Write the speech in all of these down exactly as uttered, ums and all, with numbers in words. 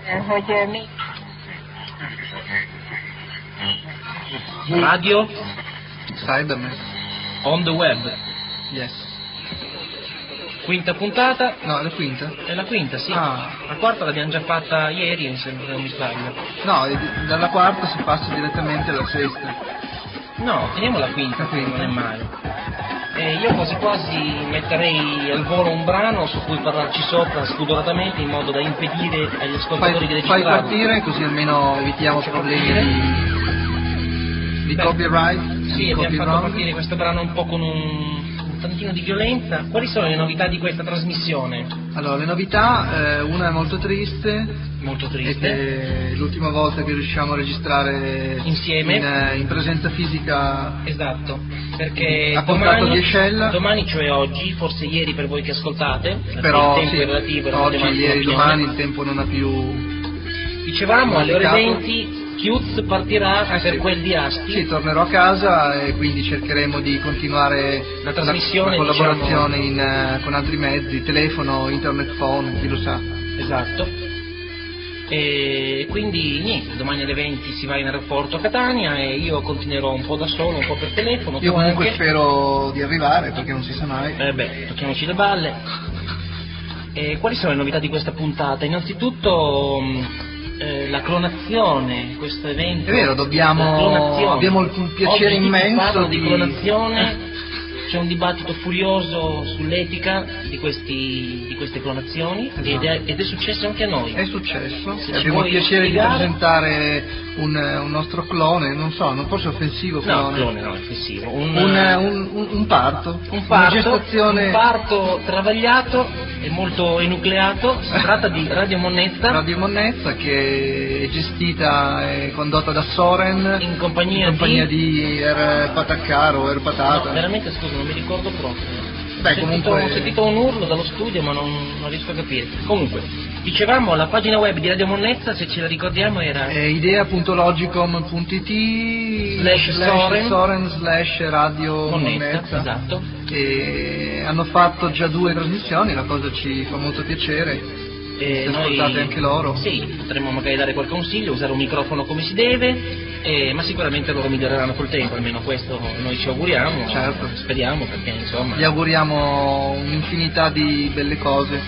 hogy mi... Radio? Cybernet. On the web? Yes. Quinta puntata? No, è la quinta? È la quinta, sì. Ah. La quarta l'abbiamo già fatta ieri, se non mi sbaglio. No, dalla quarta si passa direttamente alla sesta. No, teniamo la quinta, La quinta. non è male. E io quasi quasi metterei al volo un brano su cui parlarci sopra spudoratamente in modo da impedire agli ascoltatori Fai, di registrare. fai partire così almeno evitiamo problemi di, di Beh, copyright. Sì, di abbiamo copyright. fatto partire questo brano un po' con un, un tantino di violenza. Quali sono le novità di questa trasmissione? Allora, le novità, eh, una è molto triste. Molto Ed triste. è l'ultima volta che riusciamo a registrare Insieme. in, eh, in presenza fisica. Esatto, perché a contatto domani, di ascella. domani, cioè oggi, forse ieri per voi che ascoltate, Però il tempo sì, è relativo, la oggi, matematica ieri, opinione. domani il tempo non ha più. Dicevamo alle ore indicato. venti Chiuz partirà Eh per sì. quel di Asti. Sì, tornerò a casa e quindi cercheremo di continuare La trasmissione, la collaborazione diciamo... in, eh, con altri mezzi, telefono, internet phone, chi lo sa. Esatto. E quindi niente, domani alle venti si va in aeroporto a Catania e io continuerò un po' da solo, un po' per telefono. Io tu comunque anche. spero di arrivare perché non si sa mai. Eh beh, tocchiamoci le balle. E quali sono le novità di questa puntata? Innanzitutto mh, eh, la clonazione, questo evento. È vero, dobbiamo- la clonazione. abbiamo il piacere Oggi tutti immenso parlano di- di clonazione. C'è un dibattito furioso sull'etica di, questi, di queste clonazioni. Esatto. ed, è, ed è successo anche a noi. È successo, Se e ci abbiamo il vuoi piacere spiegare? di presentare un, un nostro clone, non so, non forse offensivo No, clone. clone no, offensivo. Un, Un, un, un, un parto, un parto, una gestazione. un parto travagliato e molto enucleato. Si tratta di Radio Monnezza. Radio Monnezza, che è gestita e condotta da Soren In compagnia in compagnia di- di Er Patacaro o Er No, Patata. veramente scusa, non mi ricordo proprio. Beh, ho, sentito, comunque- ho sentito un urlo dallo studio ma non, non riesco a capire. Comunque, dicevamo la pagina web di Radio Monnezza, se ce la ricordiamo, era Eh, idea punto logicom punto it Slash Soren. Soren slash Radio Monnezza, Monnezza. esatto. E hanno fatto già due trasmissioni, la cosa ci fa molto piacere. E Se ascoltate anche loro. Sì, potremmo magari dare qualche consiglio, usare un microfono come si deve, eh, ma sicuramente loro miglioreranno col tempo, almeno questo noi ci auguriamo. Certo. Speriamo, perché insomma. Gli auguriamo un'infinità di belle cose.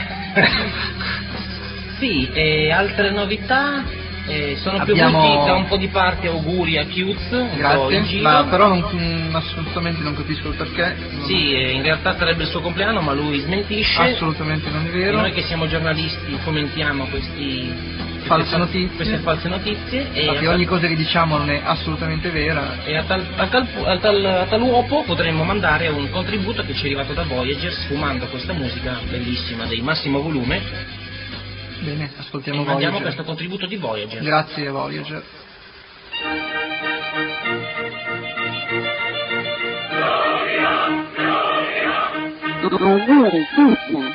Sì, e altre novità? Eh, sono Abbiamo- piovuti da un po' di parte auguri a Chiuz, un po' in Grazie, giro. ma però non, mm, assolutamente non capisco il perché. Non- Sì, eh, in realtà sarebbe il suo compleanno, ma lui smentisce. Assolutamente non è E vero. noi che siamo giornalisti fomentiamo questi False queste, notizie. queste false notizie e Infatti a, ogni tal, cosa che diciamo non è assolutamente vera. e a, tal, a, tal, a, tal, a tal uopo potremmo mandare un contributo che ci è arrivato da Voyager sfumando questa musica bellissima dei massimo volume. Bene, E ascoltiamo mandiamo Voyager. questo contributo di Voyager. Grazie Voyager. Auguri, Chiuz.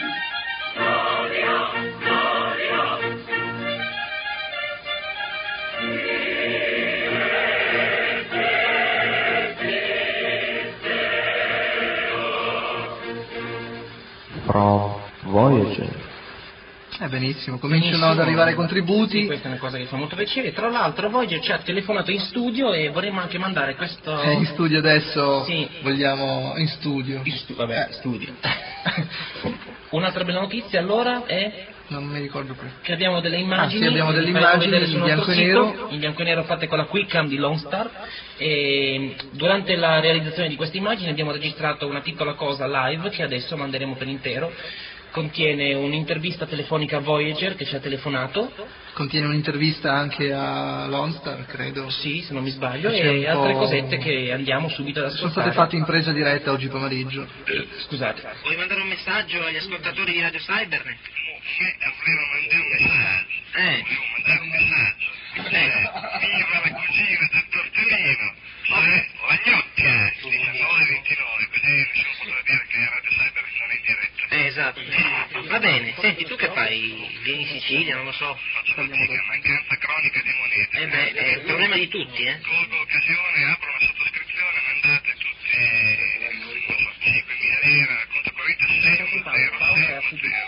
From Voyager. Eh, benissimo, cominciano Benissimo. ad arrivare i Sì, contributi. questa è una cosa che fa molto piacere. Tra l'altro Voyager ci ha telefonato in studio e vorremmo anche mandare questo... È in studio adesso, Sì. vogliamo in studio. In stu- vabbè, Eh, studio. Un'altra bella notizia allora è non mi ricordo più. che abbiamo delle immagini, Ah, sì, abbiamo che vi delle faremo immagini vedere sul in nostro bianco e sito, nero. in bianco e nero fatte con la Quickcam di Lone Star, e durante la realizzazione di queste immagini abbiamo registrato una piccola cosa live che adesso manderemo per intero. Contiene un'intervista telefonica a Voyager che ci ha telefonato, Contiene un'intervista anche a Lonstar, credo. sì, se non mi sbaglio, C'è un e altre po'- cosette che andiamo subito ad Sono ascoltare. state fatte in presa diretta oggi pomeriggio. Scusate. Vuoi mandare un messaggio agli ascoltatori di Radio Cybernet? Sì, volevo mandare un messaggio. Eh. Volevo mandare un messaggio. Eh. Viva la cugina del tortellino. Eh, la gnocca. diciannove ventinove, così nessuno potrà dire che Radio Cyber non è in diretta. Eh, esatto. Va bene, senti, tu che fai? Vieni in Sicilia, non lo so. Faccio fatica, mancanza cronica di moneta. Eh beh, è il problema di tutti, eh? Colgo l'occasione, apro una sottoscrizione, mandate tutti cinquemila lire al conto corrente sei uno zero sei uno zero.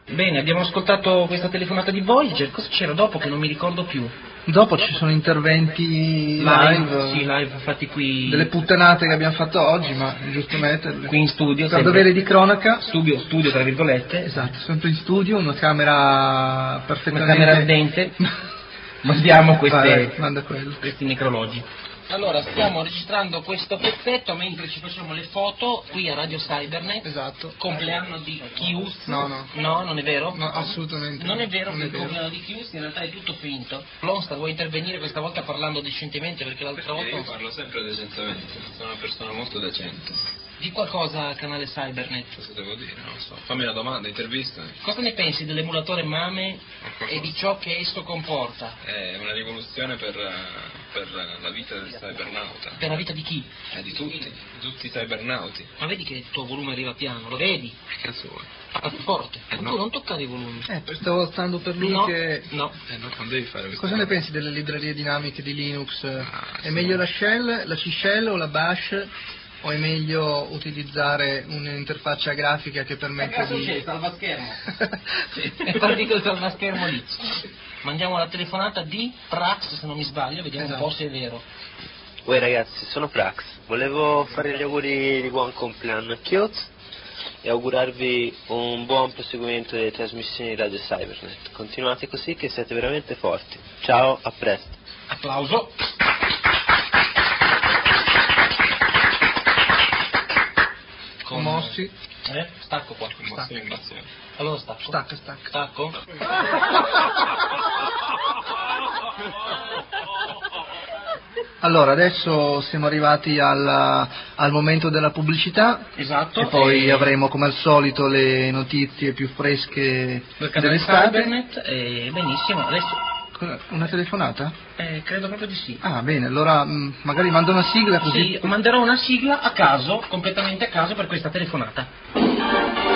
Bene, abbiamo ascoltato questa telefonata di Voyager, cosa c'era dopo che non mi ricordo più? Dopo ci sono interventi live, Live, sì, live fatti qui, delle puttanate che abbiamo fatto oggi, ma è giusto metterle. qui in studio. Per sempre. dovere di cronaca. Studio, studio tra virgolette. Esatto, sempre in studio, una camera perfettamente... Una camera ardente. Mandiamo queste, Vai, manda quello. questi necrologi. Allora, stiamo registrando questo pezzetto mentre ci facciamo le foto qui a Radio Cybernet. Esatto. Compleanno di Chius. No, no. No, non è vero? No, assolutamente. Non è vero non che è il vero. compleanno di Chius, in realtà è tutto finto. Lonstar, vuoi intervenire questa volta parlando decentemente perché l'altra Perché volta... io parlo sempre decentemente, sono una persona molto decente. Di qualcosa al canale Cybernet. Cosa devo dire? Non lo so. Fammi una domanda, intervista. Cosa ne pensi dell'emulatore MAME e di ciò che esso comporta? È una rivoluzione per, eh, per la vita del cybernauta. Per la vita di chi? Eh, di tutti, di tutti i cybernauti. Ma vedi che il tuo volume arriva piano, lo vedi? Che cazzo vuoi? Ah, più forte. Eh, Ma no. tu non toccare i volumi. Eh, stavo stando per lui No, che... no. Eh no, non devi fare questo. Cosa ne pensi delle librerie dinamiche di Linux? Ah, È sì. meglio la shell, la C-shell o la bash? O è meglio utilizzare un'interfaccia grafica che permette di... salva schermo. Sì, è partito il salva schermo lì. Mandiamo la telefonata di Prax, se non mi sbaglio, vediamo Esatto. un po' se è vero. Uè ragazzi, sono Prax, volevo fare gli auguri di buon compleanno a Chios e augurarvi un buon proseguimento delle trasmissioni di Radio Cybernet. Continuate così che siete veramente forti. Ciao, a presto. Applauso. Commossi. Eh? Stacco qua. Mossa l'invasione. Allora stacco. Stacca, stacca. Stacco? Allora, adesso siamo arrivati al, al momento della pubblicità. Esatto. E poi e- avremo come al solito le notizie più fresche del canale dell'estate. Cybernet. E benissimo. Adesso Cosa- Una telefonata? eh, credo proprio di sì. Ah, bene, allora mh, magari mando una sigla così. Sì, manderò una sigla a caso, completamente a caso per questa telefonata.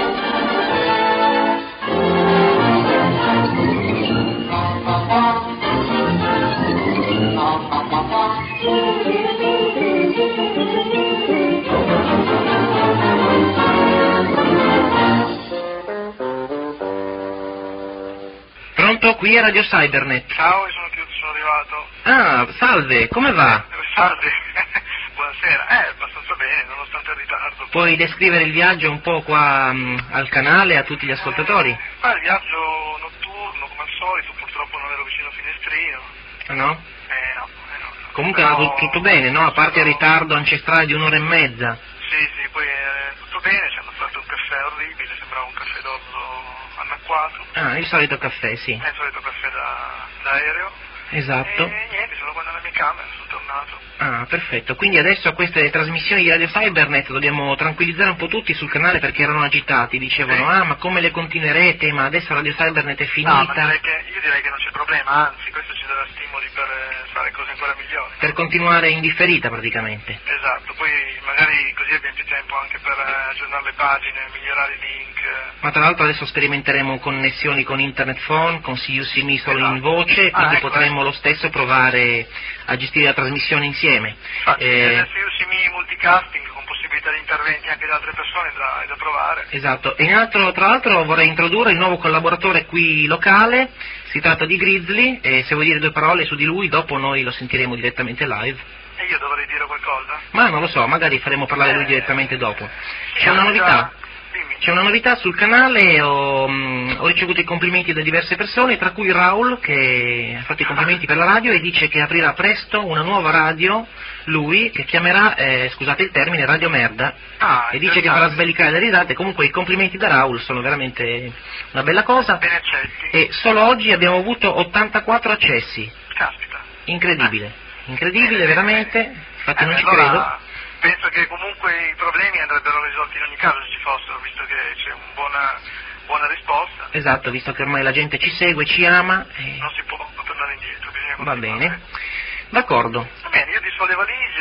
Pronto? Qui è Radio Cybernet. Ciao, io sono Chiuso, sono arrivato. Ah, salve, come va? Salve. Buonasera. Eh, abbastanza bene, nonostante il ritardo. Puoi descrivere il viaggio un po' qua mh, al canale, a tutti gli ascoltatori? Ah, il viaggio notturno, come al solito, purtroppo non ero vicino al finestrino. No? Eh no, eh no. Comunque Però- era tu- tutto bene, no? A parte il ritardo ancestrale di un'ora e mezza. Sì, sì, poi eh, tutto bene, ci hanno fatto un caffè orribile, sembrava un caffè d'orzo annacquato. Ah, il solito caffè, sì. È il solito caffè da, da aereo. Esatto. E niente, sono qua nella mia camera, sono tornato. Ah, perfetto. Quindi adesso a queste trasmissioni di Radio Cybernet dobbiamo tranquillizzare un po' tutti sul canale perché erano agitati. Dicevano, Sì. ah, ma come le continuerete? Ma adesso Radio Cybernet è No, ma finita. direi che, io direi che non c'è problema, anzi, questo ci darà stimoli per eh, fare cose ancora migliori. Per continuare in differita praticamente. Esatto, poi magari così abbiamo più tempo anche per eh, aggiornare le pagine, migliorare i link. eh. Ma tra l'altro adesso sperimenteremo connessioni con Internet Phone, con See You See Me solo in Esatto. voce, quindi Ah, ecco, potremmo lo stesso provare a gestire la trasmissione insieme. Infatti, Eh, adesso io simi multicasting con possibilità di interventi anche da altre persone è da, è da provare. Esatto, e in altro, tra l'altro vorrei introdurre il nuovo collaboratore qui locale, si tratta di Grizzly, e se vuoi dire due parole su di lui, dopo noi lo sentiremo direttamente live. E io dovrei dire qualcosa? Ma non lo so, magari faremo parlare lui direttamente dopo. Sì, C'è una anche novità? da- Dimmi. C'è una novità sul canale, ho, mh, ho ricevuto i complimenti da diverse persone, tra cui Raul che ha fatto i complimenti per la radio e dice che aprirà presto una nuova radio, lui, che chiamerà, eh, scusate il termine, Radio Merda, Ah, e dice che farà interessante. sbellicare le risate. Comunque i complimenti da Raul sono veramente una bella cosa. Bene accetti. E solo oggi abbiamo avuto ottantaquattro accessi, Caspita. incredibile, incredibile Eh, veramente, eh, infatti eh, non ci allora, credo. Penso che comunque i problemi andrebbero risolti in ogni caso se ci fossero, visto che c'è una buona, buona risposta. Esatto, visto che ormai la gente ci segue, ci ama. e- Non si può tornare indietro, bisogna Va continuare. bene, d'accordo, Va bene, io disfo le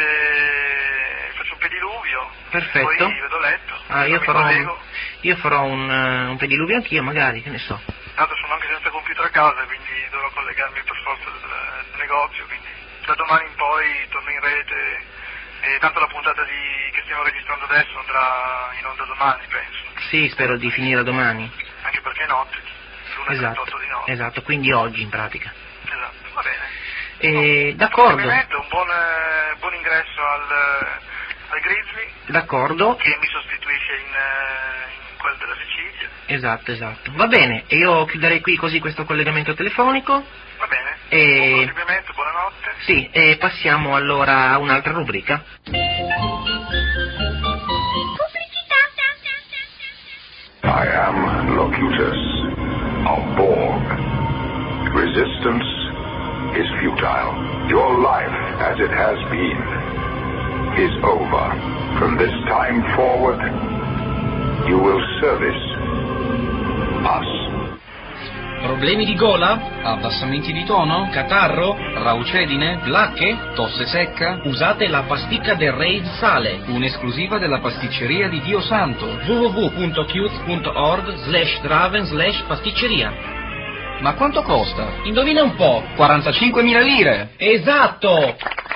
valigie, faccio un pediluvio, perfetto. poi vedo letto. Ah, io mi farò, collego. io farò un, eh, un pediluvio anch'io, magari, che ne so. Tanto sono anche senza computer a casa, quindi dovrò collegarmi per forza del, del negozio, quindi da domani in poi torno in rete e tanto la puntata di, che stiamo registrando adesso andrà in onda domani, penso. Sì, spero di finire domani. Anche anche perché è notte, l'una e Esatto, trentotto di notte. esatto, quindi oggi in pratica. Esatto, va bene. E, No, d'accordo, complimento, un buon, eh, buon ingresso al, eh, al Grizzly, d'accordo, che mi sostituisce in, eh, in quel della Sicilia. esatto, esatto. Va bene, e io chiuderei qui così questo collegamento telefonico. Va bene, E... buon proseguimento, buonanotte. Sì, e passiamo allora a un'altra rubrica. I am Locutus of Borg. Resistance is futile. Your life, as it has been, is over. From this time forward, you will service us. Problemi di gola? Abbassamenti di tono? Catarro? Raucedine? Placche? Tosse secca? Usate la pasticca del Raid Sale, un'esclusiva della pasticceria di Dio Santo. w w w punto cute punto org slash draven slash pasticceria. Ma quanto costa? Indovina un po'. quarantacinquemila lire. Esatto!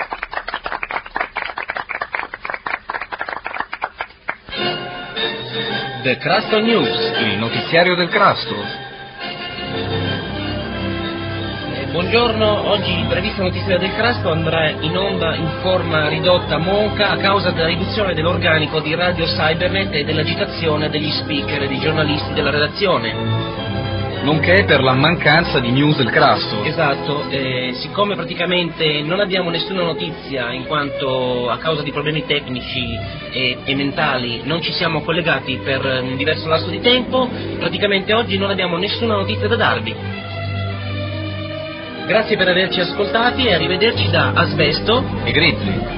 The Crasto News, il notiziario del Crasto. Buongiorno, oggi il brevissimo notizia del Crasto andrà in onda in forma ridotta monca a causa della riduzione dell'organico di Radio Cybernet e dell'agitazione degli speaker e dei giornalisti della redazione. Nonché per la mancanza di news del Crasto. Esatto, eh, siccome praticamente non abbiamo nessuna notizia in quanto a causa di problemi tecnici e, e mentali non ci siamo collegati per un diverso lasso di tempo, praticamente oggi non abbiamo nessuna notizia da darvi. Grazie per averci ascoltati e arrivederci da Asbesto e Grizzly.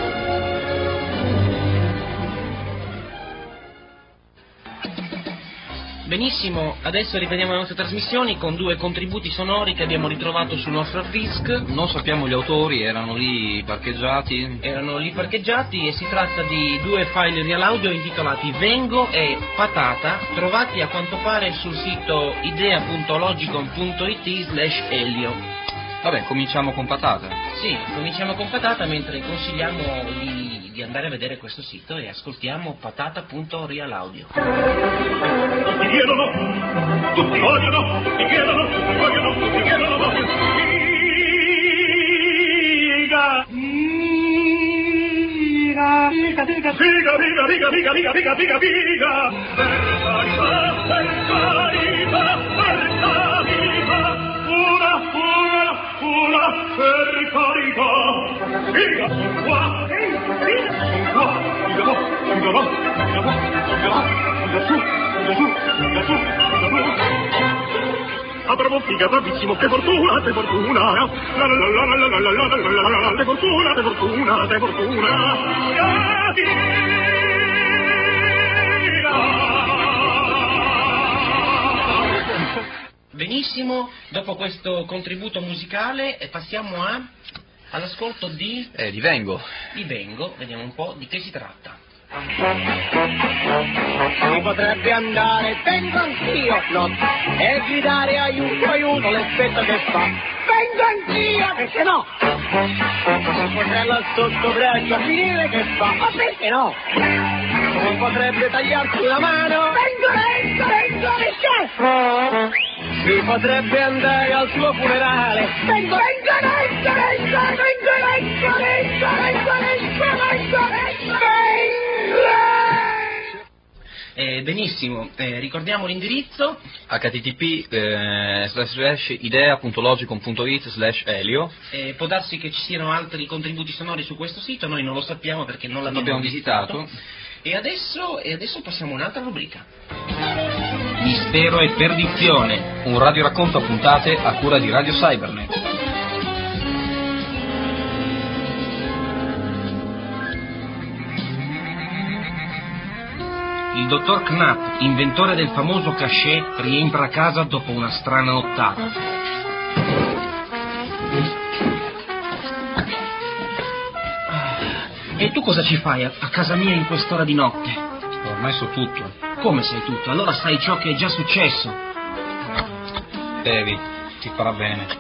Benissimo, adesso riprendiamo le nostre trasmissioni con due contributi sonori che abbiamo ritrovato sul nostro hard disk. Non sappiamo gli autori, erano lì parcheggiati. Erano lì parcheggiati e si tratta di due file real audio intitolati Vengo e Patata, trovati a quanto pare sul sito idea punto logicon punto it slash elio. Vabbè, cominciamo con Patata. Sì, cominciamo con Patata, mentre consigliamo di, di andare a vedere questo sito e ascoltiamo patata punto real audio. Tutti chiedono, tutti vogliono, tutti chiedono, tutti vogliono, tutti chiedono, vogliono. Figa, figa, figa, figa, figa, figa, figa, figa, figa, figa, figa, per carità, per carità, per carità, una, una, una, per carità, figa, sono qua, figa, sono qua, figa no, figa no, figa no, figa no, figa su, figa su, figa su, figa su. Avremo figa bravissimo, che fortuna, che fortuna, la la la la la la la la la la la la, che fortuna, che fortuna, che fortuna, Benissimo, dopo questo contributo musicale passiamo a all'ascolto di... Eh, di Vengo. Di Vengo, vediamo un po' di che si tratta. Si potrebbe andare, vengo anch'io, no, e gridare aiuto, aiuto, l'effetto che fa. Vengo anch'io, perché no? Si potrebbe al sottobraccio finire che fa, ma perché no? Si potrebbe tagliarsi una mano. Vengo, vengo, vengo, perché? Si potrebbe andare al suo funerale. Vengo, vengo, vengo, vengo, vengo, vengo, vengo, vengo, vengo, vengo, vengo, vengo. Eh, benissimo, eh, ricordiamo l'indirizzo http eh, slash slash idea punto logicon punto it slash elio. Eh, può darsi che ci siano altri contributi sonori su questo sito, noi non lo sappiamo perché non l'abbiamo abbiamo visitato. visitato. E adesso, e adesso passiamo a un'altra rubrica. Mistero e perdizione, un radioracconto a puntate a cura di Radio Cybernet. Il dottor Knapp, inventore del famoso cachet, rientra a casa dopo una strana nottata. E tu cosa ci fai a, a casa mia in quest'ora di notte? Ormai so tutto. Come sai tutto? Allora sai ciò che è già successo. Devi, ti farà bene.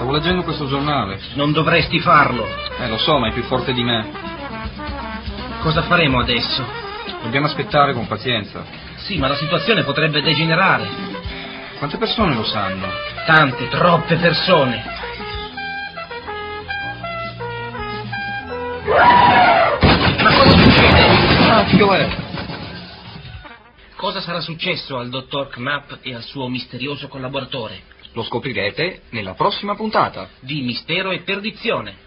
stavo leggendo questo giornale. Non dovresti farlo. Eh, lo so, ma è più forte di me. Cosa faremo adesso? Dobbiamo aspettare con pazienza. Sì, ma la situazione potrebbe degenerare. Quante persone lo sanno? Tante, troppe persone. Ma cosa succede? Ah, che è? Cosa sarà successo al dottor Knapp e al suo misterioso collaboratore? Lo scoprirete nella prossima puntata di Mistero e Perdizione.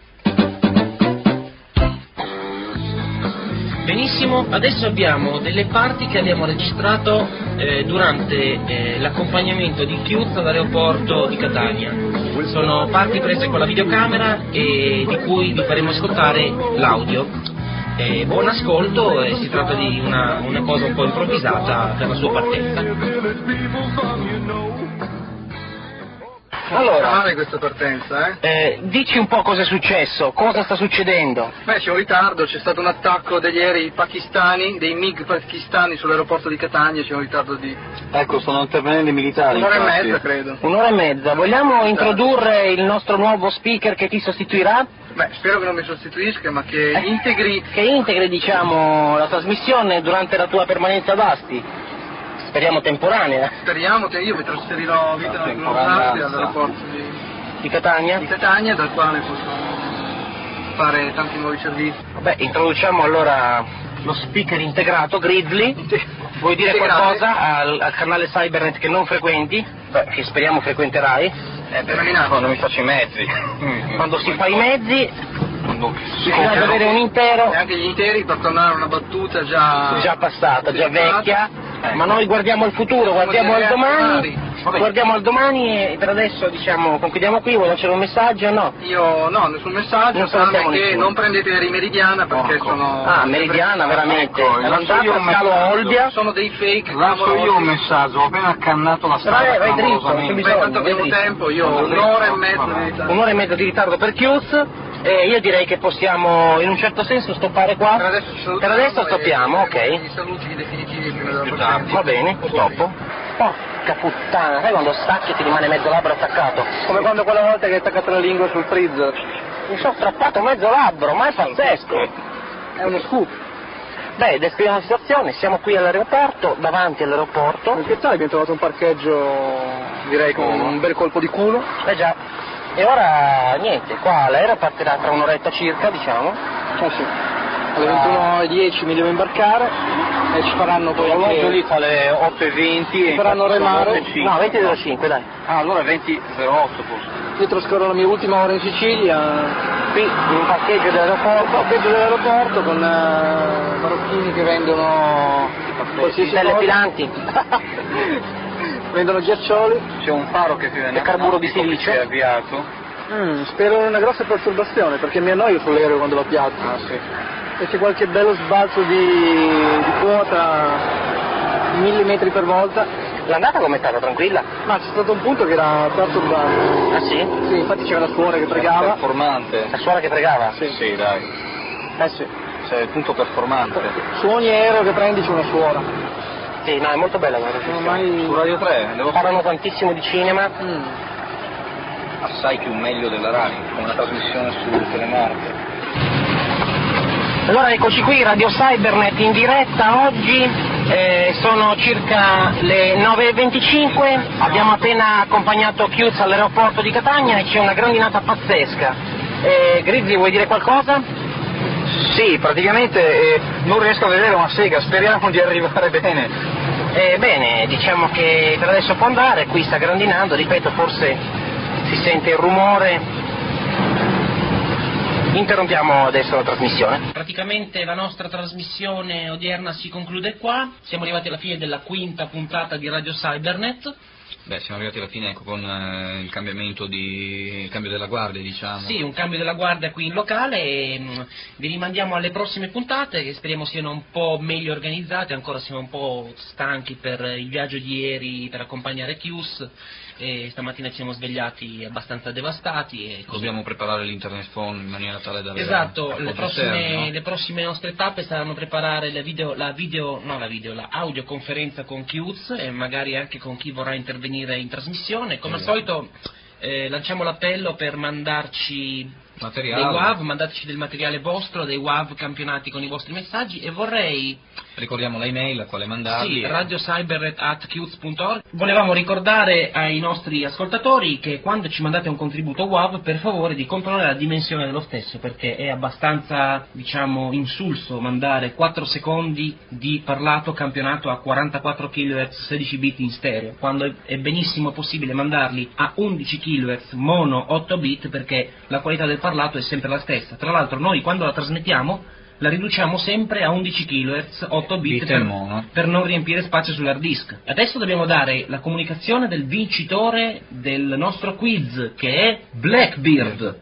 Benissimo, adesso abbiamo delle parti che abbiamo registrato eh, durante eh, l'accompagnamento di Chiuz all'aeroporto di Catania. Sono parti prese con la videocamera e di cui vi faremo ascoltare l'audio. Eh, buon ascolto, eh, si tratta di una, una cosa un po' improvvisata per la sua partenza. Allora, male questa partenza, eh? eh? Dici un po' cosa è successo, cosa sta succedendo? Beh, c'è un ritardo, c'è stato un attacco degli aerei pakistani, dei MiG pakistani sull'aeroporto di Catania, c'è un ritardo di... Ecco, sono intervenenti i militari. Un'ora infatti. e mezza, credo. Un'ora e mezza. Vogliamo introdurre il nostro nuovo speaker che ti sostituirà? Beh, spero che non mi sostituisca, ma che eh, integri... Che integri, diciamo, la trasmissione durante la tua permanenza ad Asti. Speriamo temporanea. Speriamo che io mi trasferirò a vita all'aeroporto di... di Catania? Di Catania, dal quale posso fare tanti nuovi servizi. Vabbè, introduciamo allora lo speaker integrato, Grizzly. Vuoi dire Integrate. qualcosa al, al canale Cybernet che non frequenti? Beh, che speriamo frequenterai. Eh, per quando mi faccio i mezzi. Quando si fa i mezzi, si bisogna avere un intero. E anche gli interi per tornare a una battuta già... già passata, già vecchia. Ecco. Ma noi guardiamo il futuro, guardiamo al domani, guardiamo al domani e per adesso diciamo concludiamo qui. Vuoi lanciare un messaggio o no? Io no, nessun messaggio, non tranne che nessuno. non prendete aerei Meridiana perché ecco. sono... Ah, Meridiana, veramente. Ecco, è lancio andata io un a scalo a messaggio. Olbia. Sono dei fake. Lancio io un messaggio, ho appena accannato la strada. Vai, vai dritto, non c'è Beh, bisogno. tanto abbiamo dritto. tempo, io ho un'ora e mezza di ritardo. Un'ora e mezza di ritardo per Chius. E io direi che possiamo in un certo senso stoppare qua. Per adesso, ci per adesso stoppiamo, ok. I saluti definitivi prima della partenza. Va bene, stoppo. Porca puttana, sai quando stacchi ti rimane mezzo labbro attaccato? Come quando quella volta che hai attaccato la lingua sul freezer. Mi sono strappato mezzo labbro, ma è pazzesco. È uno scoop. Beh, descriviamo la situazione, siamo qui all'aeroporto, davanti all'aeroporto. Perché sai, abbiamo trovato un parcheggio, direi con un bel colpo di culo. Eh già. E ora niente, qua l'aereo partirà tra un'oretta circa, diciamo. Eh sì. Alle ventuno e dieci mi devo imbarcare e ci faranno poi L'orologio anche... lì fa le otto e venti Ci faranno remare. No, venti zero cinque, dai. Ah, allora venti zero otto forse. Io trascorro la mia ultima ora in Sicilia, Qui, in un parcheggio dell'aeroporto. al parcheggio dell'aeroporto con uh, marocchini che vendono qualsiasi Stelle cosa. filanti. Vendono ghiaccioli. C'è un faro che viene E carburo di silicio. si è avviato. Mm, spero in una grossa perturbazione perché mi annoio sull'aereo quando lo piazzo. Ah sì. E c'è qualche bello sbalzo di, di quota mille metri per volta. L'andata com'è stata, tranquilla? Ma c'è stato un punto che era perturbante. Ah sì? Sì, infatti c'era la suora che pregava. Performante. La suora che pregava? Sì. Sì, dai. Eh sì. C'è il punto performante. Su ogni aereo che prendi c'è una suora. Sì, no, è molto bella quella Non ho trasmissione. mai... Su Radio tre devo Parlano tantissimo di cinema. Mm. assai più meglio della Rai, con una trasmissione su Telemarche. Allora eccoci qui, Radio Cybernet in diretta oggi, eh, sono circa le nove e venticinque, abbiamo appena accompagnato Chiuz all'aeroporto di Catania e c'è una grandinata pazzesca. Eh, Grizzi, vuoi dire qualcosa? Sì, praticamente eh, non riesco a vedere una sega, speriamo di arrivare bene. Eh, bene, diciamo che per adesso può andare, qui sta grandinando, ripeto, forse si sente il rumore. Interrompiamo adesso la trasmissione. Praticamente la nostra trasmissione odierna si conclude qua, siamo arrivati alla fine della quinta puntata di Radio Cybernet. Beh, siamo arrivati alla fine ecco, con eh, il cambiamento di il cambio della guardia, diciamo. Sì, un cambio della guardia qui in locale e mh, vi rimandiamo alle prossime puntate che speriamo siano un po' meglio organizzate, ancora siamo un po' stanchi per il viaggio di ieri per accompagnare Chius e stamattina ci siamo svegliati abbastanza devastati e così. Dobbiamo preparare l'internet phone in maniera tale da avere Esatto, appoggio le prossime, esterno, no? le prossime nostre tappe saranno preparare la video, la video, no la video, la audioconferenza con Chiuz e magari anche con chi vorrà intervenire in trasmissione. Come Esatto. al solito eh, lanciamo l'appello per mandarci materiale. dei W A V, mandateci del materiale vostro, dei W A V campionati con i vostri messaggi, e vorrei... Ricordiamo l'email a quale mandarli. Sì, radiocyber at qz punto org. Volevamo ricordare ai nostri ascoltatori che quando ci mandate un contributo W A V, per favore di controllare la dimensione dello stesso, perché è abbastanza, diciamo, insulso mandare quattro secondi di parlato campionato a quarantaquattro kilohertz sedici bit in stereo, quando è benissimo possibile mandarli a undici kilohertz mono otto bit, perché la qualità del parlato è sempre la stessa. Tra l'altro noi quando la trasmettiamo la riduciamo sempre a undici kilohertz otto bit, bit per, mono. per non riempire spazio sull'hard disk. Adesso dobbiamo dare la comunicazione del vincitore del nostro quiz, che è Blackbeard,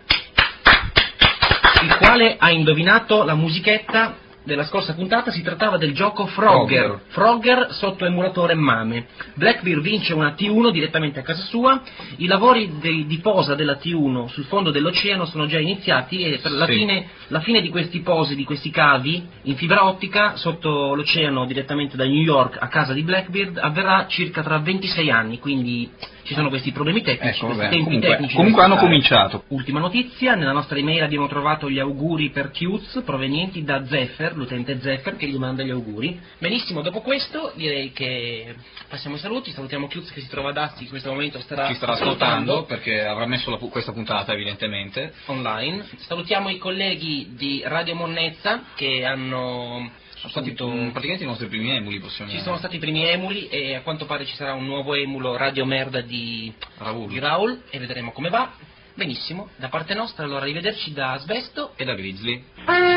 il quale ha indovinato la musichetta della scorsa puntata. Si trattava del gioco Frogger, Frogger sotto emulatore MAME. Blackbeard vince una T uno direttamente a casa sua. I lavori di, di posa della T uno sul fondo dell'oceano sono già iniziati, e per la, sì. fine, la fine di questi posi, di questi cavi in fibra ottica sotto l'oceano direttamente da New York a casa di Blackbeard avverrà circa tra ventisei anni, quindi ci sono questi problemi tecnici, ecco, questi vabbè, tempi comunque, tecnici. Comunque hanno cominciato. Ultima notizia, nella nostra email abbiamo trovato gli auguri per Q Z provenienti da Zeffer, l'utente Zeffer, che gli manda gli auguri. Benissimo, dopo questo direi che passiamo ai saluti. Salutiamo Q Z che si trova ad Asti, che in questo momento starà ci starà ascoltando, perché avrà messo la, questa puntata evidentemente online. Salutiamo i colleghi di Radio Monnezza che hanno... Sono stati mh, praticamente i nostri primi emuli, possiamo Ci dire. sono stati i primi emuli, e a quanto pare ci sarà un nuovo emulo Radio Merda di Raul, di Raul, e vedremo come va. Benissimo, da parte nostra allora arrivederci da Asbesto e da Grizzly.